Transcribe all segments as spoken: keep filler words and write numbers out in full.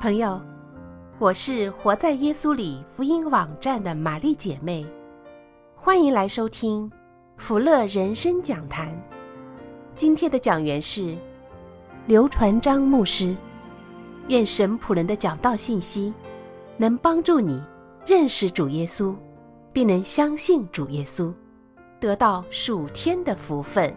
朋友，我是活在耶稣里福音网站的玛丽姐妹，欢迎来收听福乐人生讲坛。今天的讲员是刘传章牧师。愿神仆人的讲道信息能帮助你认识主耶稣，并能相信主耶稣，得到属天的福分。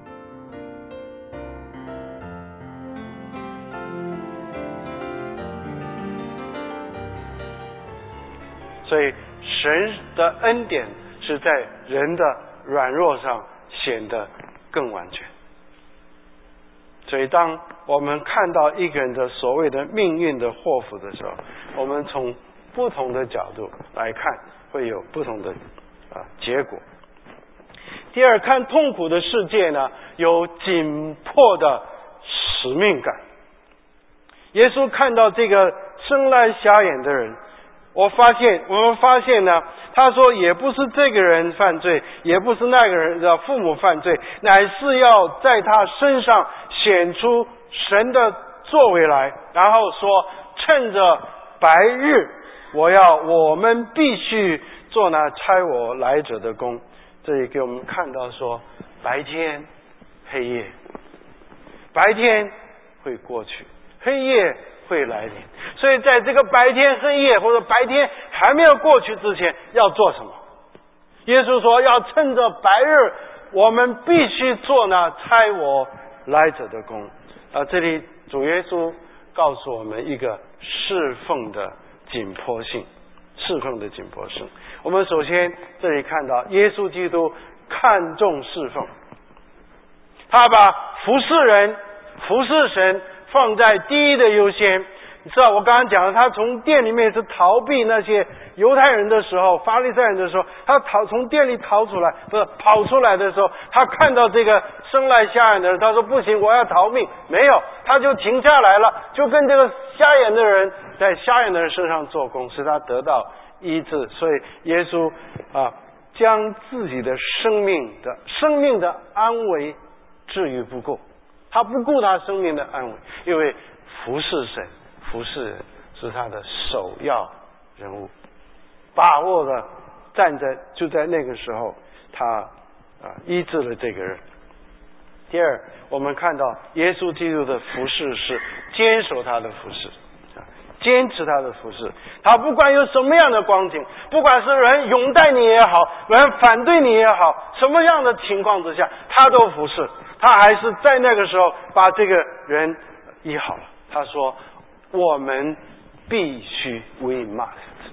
所以神的恩典是在人的软弱上显得更完全。所以当我们看到一个人的所谓的命运的祸福的时候，我们从不同的角度来看，会有不同的啊结果。第二，看痛苦的世界呢，有紧迫的使命感。耶稣看到这个生来瞎眼的人，我发现我们发现呢，他说也不是这个人犯罪，也不是那个人的父母犯罪，乃是要在他身上显出神的作为来，然后说趁着白日，我要我们必须做那差我来者的工。这里给我们看到说，白天黑夜，白天会过去，黑夜会来临。所以在这个白天黑夜或者白天还没有过去之前要做什么？耶稣说要趁着白日，我们必须做那差我来者的工。啊，这里主耶稣告诉我们一个侍奉的紧迫性，侍奉的紧迫性。我们首先这里看到耶稣基督看重侍奉，他把服侍人、服侍神放在第一的优先。你知道我刚刚讲了，他从店里面是逃避那些犹太人的时候，法利赛人的时候，他逃从店里逃出来，不是跑出来的时候，他看到这个生来瞎眼的人，他说不行，我要逃命。没有，他就停下来了，就跟这个瞎眼的人在瞎眼的人身上做工，使他得到医治。所以耶稣啊，将自己的生命的生命的安危置于不顾，他不顾他生命的安危，因为服侍神服侍人是他的首要任务，把握的站在就在那个时候，他啊医治了这个人。第二，我们看到耶稣基督的服侍是坚守他的服侍，坚持他的服侍。他不管有什么样的光景，不管是人拥戴你也好，人反对你也好，什么样的情况之下，他都服侍。他还是在那个时候把这个人医好了。他说我们必须 we must，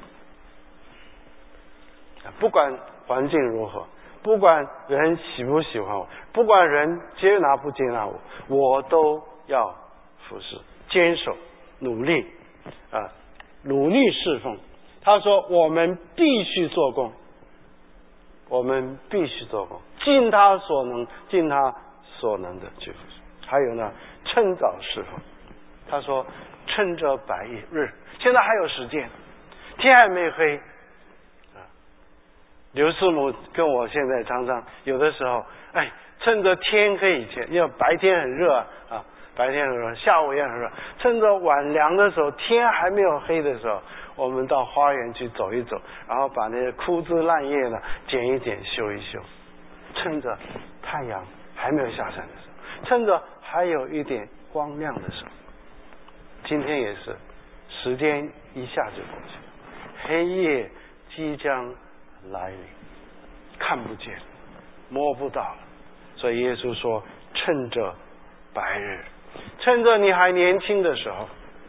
不管环境如何，不管人喜不喜欢我，不管人接纳不接纳我，我都要服侍，坚守，努力啊，努力侍奉。他说我们必须做工，我们必须做工，尽他所能，尽他所能的去服侍。还有呢，趁早侍奉。他说趁着白日，现在还有时间，天还没黑啊。刘师母跟我现在常常有的时候，哎，趁着天黑以前，因为白天很热啊，白天很热，下午也很热，趁着晚凉的时候，天还没有黑的时候，我们到花园去走一走，然后把那些枯枝烂叶呢剪一剪，修一修，趁着太阳还没有下山的时候，趁着还有一点光亮的时候。今天也是，时间一下就过去了，黑夜即将来临，看不见，摸不到了。所以耶稣说趁着白日，趁着你还年轻的时候，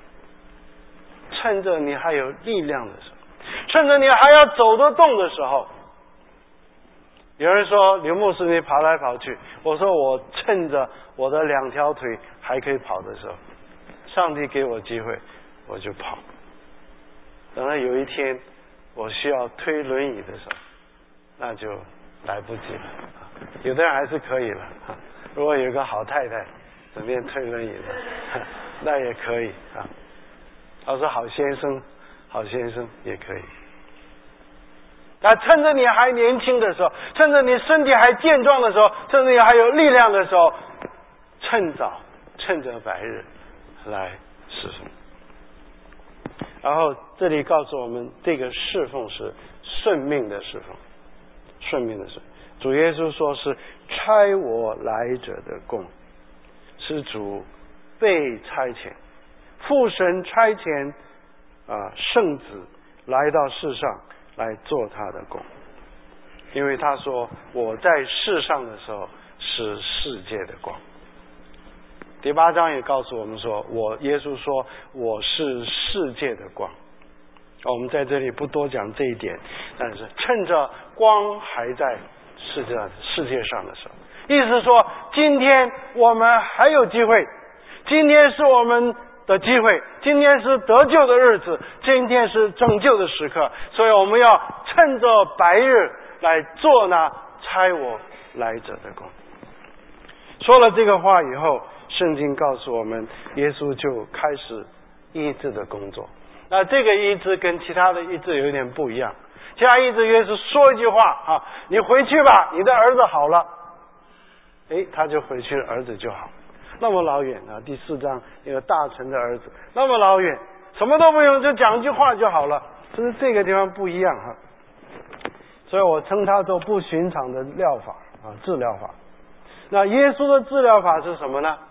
趁着你还有力量的时候，趁着你还要走得动的时候。有人说刘牧师你跑来跑去，我说我趁着我的两条腿还可以跑的时候，上帝给我机会我就跑。等到有一天我需要推轮椅的时候，那就来不及了。有的人还是可以了，如果有一个好太太整天推轮椅的，那也可以啊。他说好先生好先生也可以。那趁着你还年轻的时候，趁着你身体还健壮的时候，趁着你还有力量的时候，趁早趁着白日来侍奉。 然后这里告诉我们，这个侍奉是顺命的侍奉，顺命的侍奉。主耶稣说是差我来者的工，是主被差遣，父神差遣啊圣子来到世上来做他的工，因为他说我在世上的时候是世界的光。第八章也告诉我们说，我耶稣说我是世界的光。我们在这里不多讲这一点，但是趁着光还在世界世界上的时候，意思是说今天我们还有机会，今天是我们的机会，今天是得救的日子，今天是拯救的时刻，所以我们要趁着白日来做那差我来者的工。说了这个话以后，圣经告诉我们，耶稣就开始医治的工作。那这个医治跟其他的医治有一点不一样，其他医治耶稣说一句话啊，你回去吧，你的儿子好了，诶，他就回去了，儿子就好。那么老远啊，第四章那个大臣的儿子那么老远，什么都不用，就讲句话就好了。就是这个地方不一样哈，所以我称它做不寻常的疗法啊，治疗法。那耶稣的治疗法是什么呢？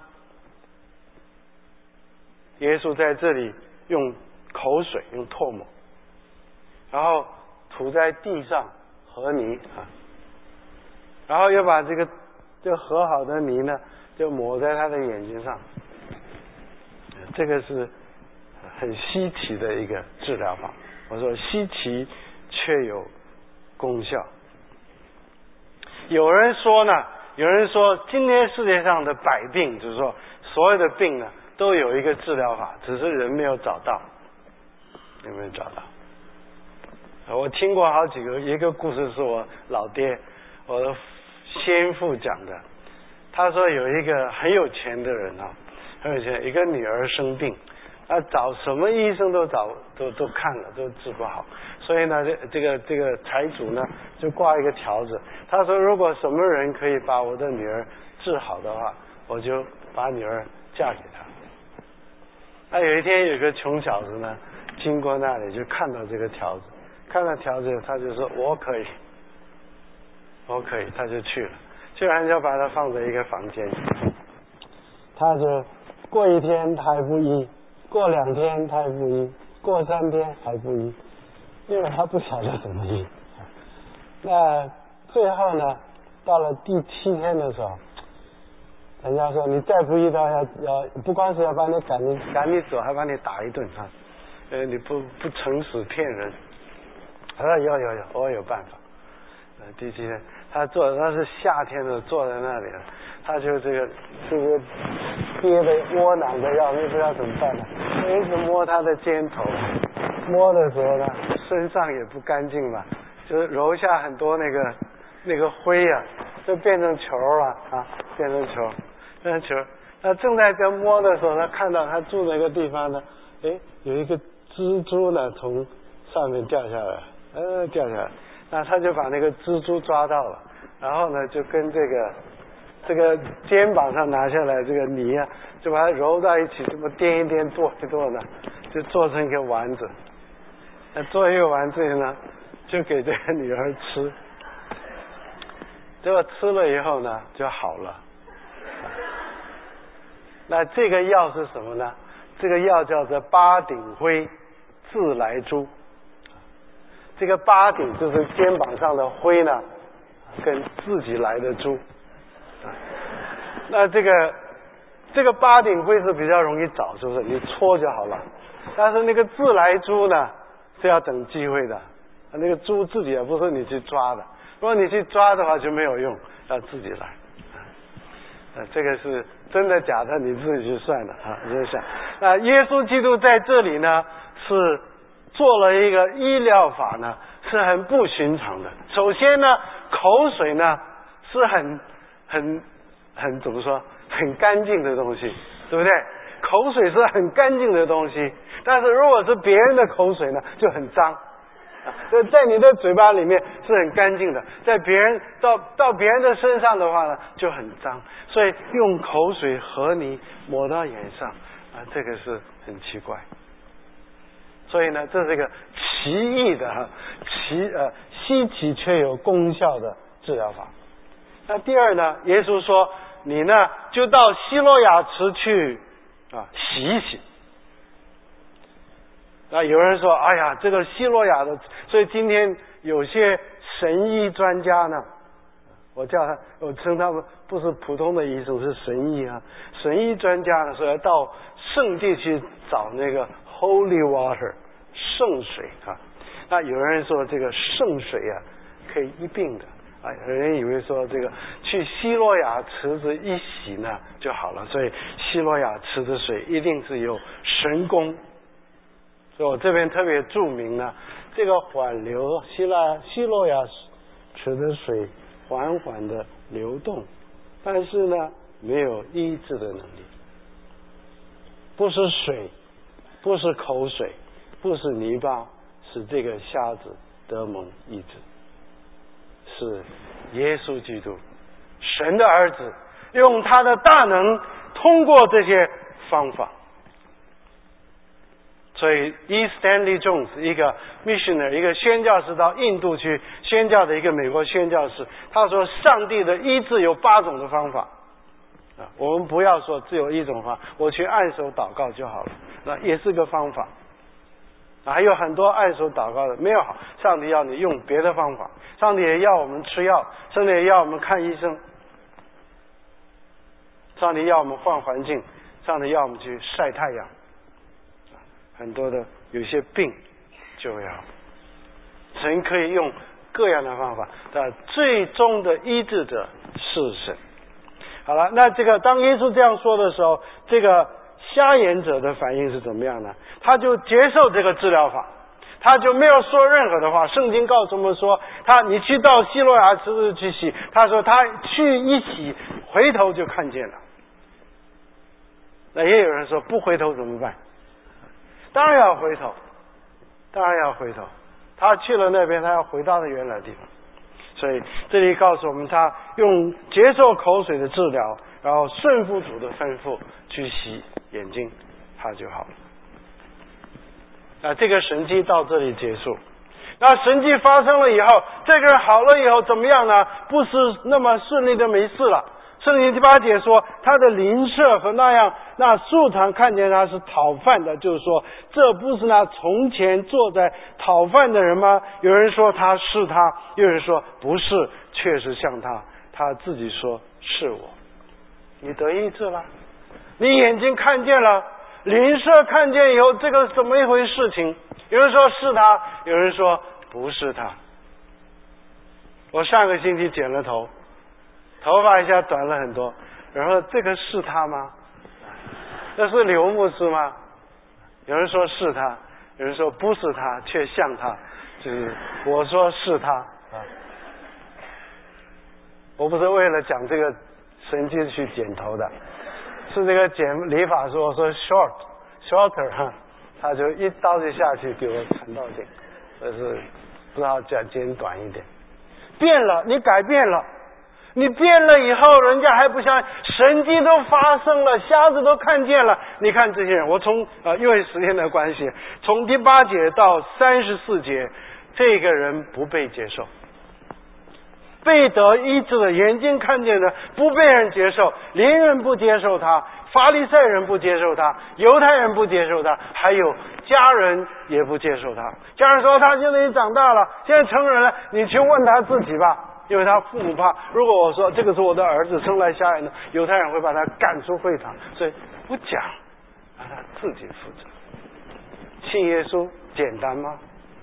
耶稣在这里用口水，用唾沫，然后涂在地上和泥啊，然后又把这个就和好的泥呢，就抹在他的眼睛上。这个是很稀奇的一个治疗法。我说稀奇却有功效。有人说呢，有人说今天世界上的百病，就是说所有的病呢都有一个治疗法，只是人没有找到。有没有找到？我听过好几个，一个故事是我老爹，我的先父讲的。他说有一个很有钱的人啊，很有钱，一个女儿生病，他找什么医生都找都都看了，都治不好。所以呢，这这个这个财主呢就挂一个条子，他说如果什么人可以把我的女儿治好的话，我就把女儿嫁给他。那有一天有个穷小子呢，经过那里就看到这个条子，看到条子他就说我可以，我可以，他就去了，去完就把他放在一个房间，他就过一天他还不医，过两天他还不医，过三天还不医，因为他不晓得怎么医。那最后呢，到了第七天的时候，人家说你再不医的话，要要不光是要把你赶你赶你走，还把你打一顿啊！呃，你不不诚实骗人。他说有有有，我有办法。呃，第七天他坐，他是夏天的，坐在那里了，他就这个这个憋得窝囊的要命，不知道怎么办呢，一直摸他的肩头，摸的时候呢，身上也不干净嘛，就是揉下很多那个那个灰啊，就变成球了啊，变成球，变成球。他正在这摸的时候，他看到他住那个地方呢，哎，有一个蜘蛛呢从上面掉下来，呃，掉下来，那他就把那个蜘蛛抓到了，然后呢就跟这个这个肩膀上拿下来这个泥啊，就把它揉在一起，这么颠一颠剁一剁呢，就做成一个丸子。那做一个丸子呢，就给这个女儿吃，结果吃了以后呢就好了。那这个药是什么呢？这个药叫做八鼎灰自来珠。这个八鼎就是肩膀上的灰呢，跟自己来的珠。那这个这个八鼎灰是比较容易找，是不是？你搓就好了。但是那个自来珠呢，是要等机会的。那个珠自己也不是你去抓的，如果你去抓的话就没有用，要自己来。呃，这个是真的假的，你自己去算的啊，你就想。那耶稣基督在这里呢，是做了一个医疗法呢，是很不寻常的。首先呢，口水呢是很很很怎么说，很干净的东西，对不对？口水是很干净的东西，但是如果是别人的口水呢，就很脏。所以在你的嘴巴里面是很干净的，在别人到到别人的身上的话呢，就很脏。所以用口水和泥抹到眼上啊，这个是很奇怪。 所以呢，这是一个奇异的、奇呃稀奇却有功效的治疗法。那第二呢，耶稣说，你呢就到西罗亚池去啊洗一洗。那有人说，哎呀，这个西罗亚的，所以今天有些神医专家呢，我叫他，我称他们不是普通的医生，是神医啊。神医专家呢，说要到圣地去找那个 Holy Water 圣水啊。那有人说这个圣水啊可以医病的啊，有人以为说这个去西罗亚池子一洗呢就好了，所以西罗亚池的水一定是有神功。所以我这边特别注明呢，这个缓流希腊西罗亚池的水缓缓的流动，但是呢没有医治的能力，不是水，不是口水，不是泥巴，使这个瞎子得蒙医治，是耶稣基督神的儿子用他的大能通过这些方法。所以 E. Stanley Jones 一个 missionary 一个宣教士到印度去宣教的一个美国宣教士，他说上帝的医治有八种的方法啊，我们不要说只有一种方法，我去按手祷告就好了，那也是个方法。还有很多按手祷告的没有好，上帝要你用别的方法，上帝也要我们吃药，上帝也要我们看医生，上帝要我们换环境，上帝要我们去晒太阳。很多的有些病就要神可以用各样的方法，但最终的医治者是神。好了，那这个当耶稣这样说的时候，这个瞎眼者的反应是怎么样呢？他就接受这个治疗法，他就没有说任何的话。圣经告诉我们说，他你去到西罗亚池子去洗，他说他去一洗，回头就看见了。那也有人说不回头怎么办？当然要回头，当然要回头。他去了那边，他要回到他原来的地方。所以这里告诉我们，他用接受口水的治疗，然后顺服主的吩咐去洗眼睛，他就好了。那这个神迹到这里结束。那神迹发生了以后，这个人好了以后怎么样呢？不是那么顺利的没事了。圣经第八节说，他的邻舍和那样那素常看见他是讨饭的，就是说这不是那从前坐在讨饭的人吗？有人说他是他，有人说不是，确实像他，他自己说是我。你得医治了，你眼睛看见了，邻舍看见以后，这个怎么一回事情？有人说是他，有人说不是他。我上个星期剪了头，头发一下短了很多，然后这个是他吗？这是刘牧师吗？有人说是他，有人说不是他，却像他，就是我说是他啊。我不是为了讲这个神迹去剪头的，是这个剪理发师我说 short shorter 哈，他就一刀就下去给我砍到顶，但是不知道剪剪短一点。变了，你改变了。你变了以后，人家还不相信，神迹都发生了，瞎子都看见了。你看这些人，我从呃因为时间的关系，从第八节到三十四节，这个人不被接受，被得医治的，眼睛看见的不被人接受，邻人不接受他，法利赛人不接受他，犹太人不接受他，还有家人也不接受他。家人说他现在已经长大了，现在成人了，你去问他自己吧。因为他父母怕，如果我说这个是我的儿子生来瞎眼的，犹太人会把他赶出会堂，所以不讲，让他自己负责。信耶稣简单吗？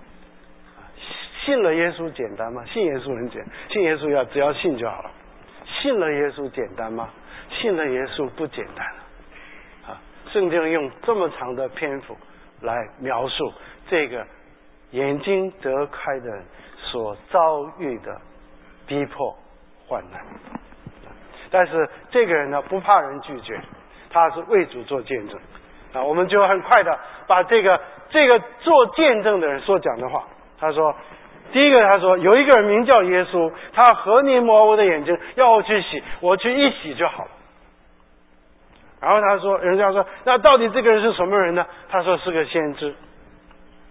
信了耶稣简单吗？信耶稣很简单，信耶稣要只要信就好了。信了耶稣简单吗？信了耶稣不简单啊！圣经用这么长的篇幅来描述这个眼睛得开的人所遭遇的逼迫患难，但是这个人呢不怕人拒绝，他是为主做见证啊。我们就很快的把这个这个做见证的人所讲的话，他说，第一个他说有一个人名叫耶稣，他和泥抹我的眼睛，要我去洗，我去一洗就好了。然后他说，人家说那到底这个人是什么人呢？他说是个先知。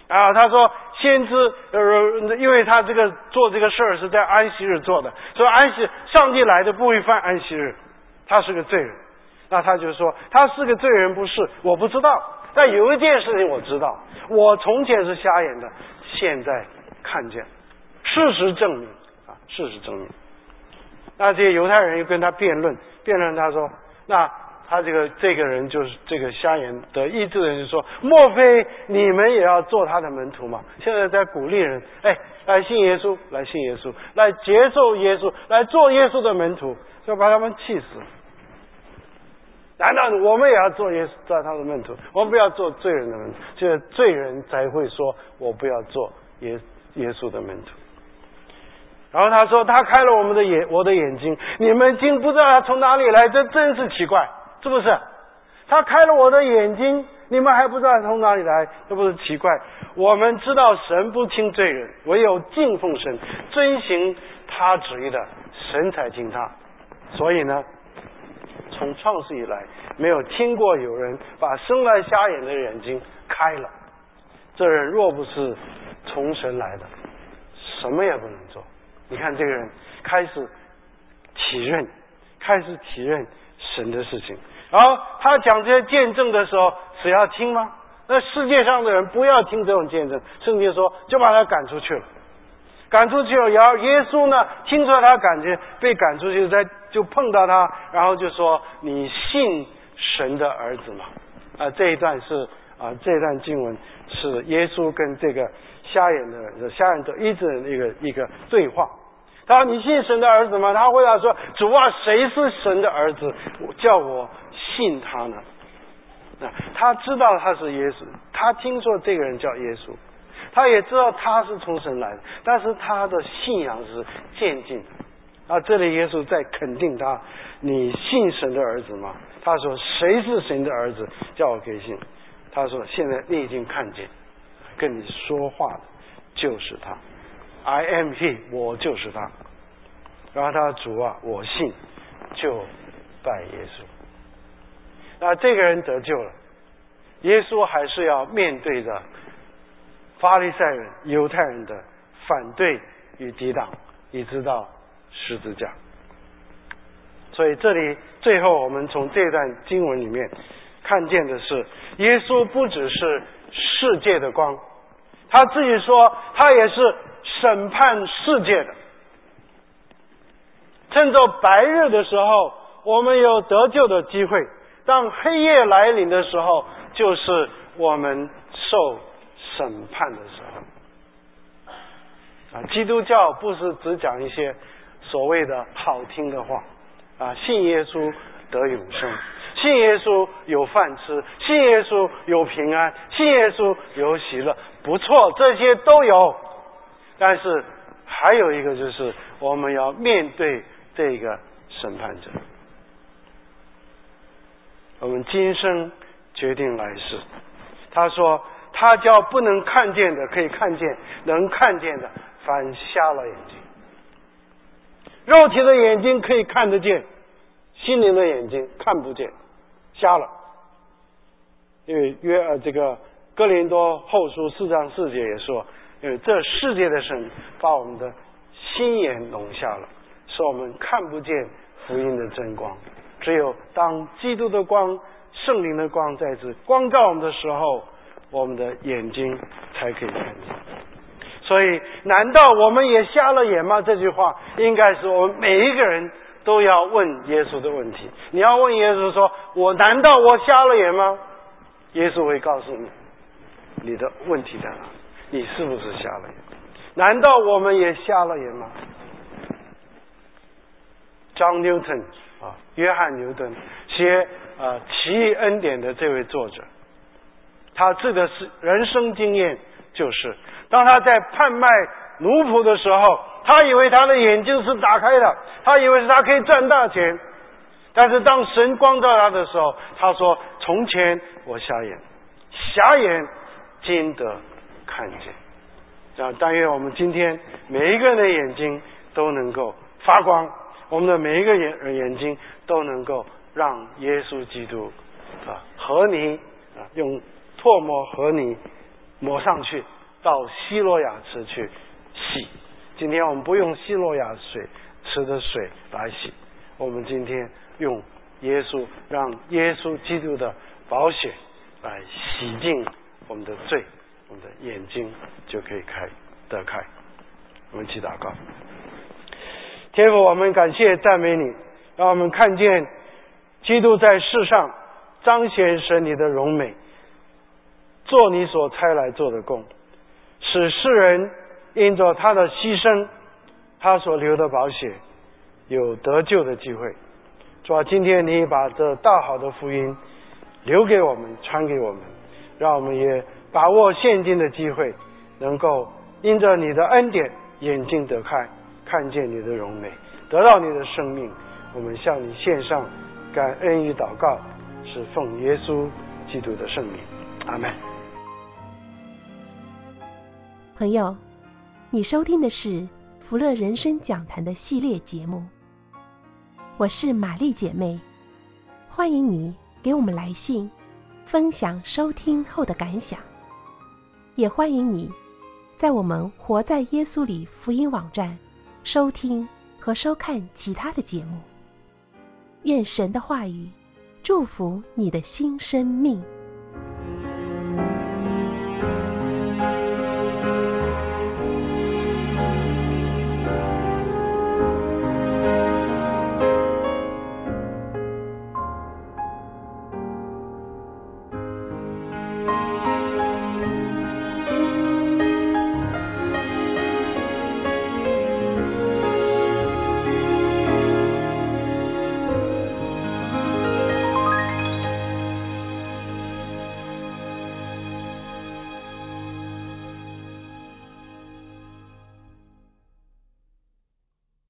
啊，他说先知呃，因为他这个做这个事儿是在安息日做的，所以安息上帝来的不会犯安息日，他是个罪人。那他就说他是个罪人不是，我不知道，但有一件事情我知道，我从前是瞎眼的，现在看见，事实证明啊，事实证明。那这些犹太人又跟他辩论，辩论他说，那他这个这个人就是这个瞎眼得医治的人就说，莫非你们也要做他的门徒吗？现在在鼓励人，哎，来信耶稣，来信耶稣，来接受耶稣，来做耶稣的门徒，就把他们气死。难道我们也要做耶稣做他的门徒？我们不要做罪人的门徒，就是罪人才会说我不要做耶耶稣的门徒。然后他说他开了我们的眼，我的眼睛，你们竟不知道他从哪里来，这真是奇怪，是不是？他开了我的眼睛，你们还不知道他从哪里来，这不是奇怪？我们知道神不轻罪人，唯有敬奉神，遵行他旨意的，神才轻他。所以呢，从创世以来，没有听过有人把生来瞎眼的眼睛开了。这人若不是从神来的，什么也不能做。你看这个人开始体认，开始体认神的事情。然后他讲这些见证的时候，谁要听吗？那世界上的人不要听这种见证，圣经说就把他赶出去了。赶出去了，然后耶稣呢，听说他感觉被赶出去，在就碰到他，然后就说：“你信神的儿子吗？”啊，这一段是啊，这一段经文是耶稣跟这个瞎眼的瞎眼得医治的一个一个对话。他说：“你信神的儿子吗？”他回答说：“主啊，谁是神的儿子？叫我信他呢？”啊，他知道他是耶稣，他听说这个人叫耶稣。他也知道他是从神来的，但是他的信仰是渐进的。啊，这里耶稣在肯定他：你信神的儿子吗？他说：谁是神的儿子？叫我给信。他说：现在你已经看见，跟你说话的就是他。I am he， 我就是他。然后他说：主啊，我信，就拜耶稣。那这个人得救了，耶稣还是要面对着法利赛人、犹太人的反对与抵挡，一直到十字架。所以这里最后我们从这段经文里面看见的是，耶稣不只是世界的光，他自己说他也是审判世界的。趁着白日的时候，我们有得救的机会；当黑夜来临的时候，就是我们受审判的时候。啊，基督教不是只讲一些所谓的好听的话啊，信耶稣得永生，信耶稣有饭吃，信耶稣有平安，信耶稣有喜乐，不错，这些都有。但是还有一个就是我们要面对这个审判者。我们今生决定来世。他说他叫不能看见的可以看见，能看见的反瞎了眼睛。肉体的眼睛可以看得见，心灵的眼睛看不见，瞎了。因为约呃这个哥林多后书四章四节也说，因为这世界的神把我们的心眼弄瞎了，使我们看不见福音的真光。只有当基督的光、圣灵的光在此光照我们的时候，我们的眼睛才可以看见。所以难道我们也瞎了眼吗？这句话应该是我们每一个人都要问耶稣的问题。你要问耶稣说，我难道我瞎了眼吗？耶稣会告诉你你的问题在哪，你是不是瞎了眼？难道我们也瞎了眼吗？ John Newton 啊，约翰牛顿写呃奇异恩典的这位作者，他这个是人生经验，就是当他在贩卖奴仆的时候，他以为他的眼睛是打开的，他以为是他可以赚大钱，但是当神光照他的时候，他说：从前我瞎眼，瞎眼今得看见。啊，但愿我们今天每一个人的眼睛都能够发光，我们的每一个眼眼睛都能够让耶稣基督啊和泥啊用唾沫和泥抹上去， 到希罗亚池去洗。今天我们不用希罗亚水池的水来洗，我们今天用耶稣，让耶稣基督的宝血来洗净我们的罪，我们的眼睛就可以开得开。我们一起祷告。天父，我们感谢赞美你，让我们看见基督在世上彰显神你的荣美，做你所差来做的工，使世人因着他的牺牲，他所流的宝血有得救的机会。主啊，今天你把这大好的福音留给我们，传给我们，让我们也把握现今的机会，能够因着你的恩典，眼睛得开，看见你的荣美，得到你的生命。我们向你献上感恩与祷告，是奉耶稣基督的圣名，阿们。 朋友，你收听的是福乐人生讲坛的系列节目，我是玛丽姐妹，欢迎你给我们来信分享收听后的感想，也欢迎你在我们活在耶稣里福音网站收听和收看其他的节目。愿神的话语祝福你的新生命。